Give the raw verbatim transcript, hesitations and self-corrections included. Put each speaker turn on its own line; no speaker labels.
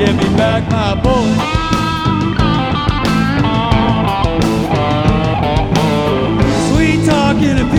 Give me back my boy. Sweet talking and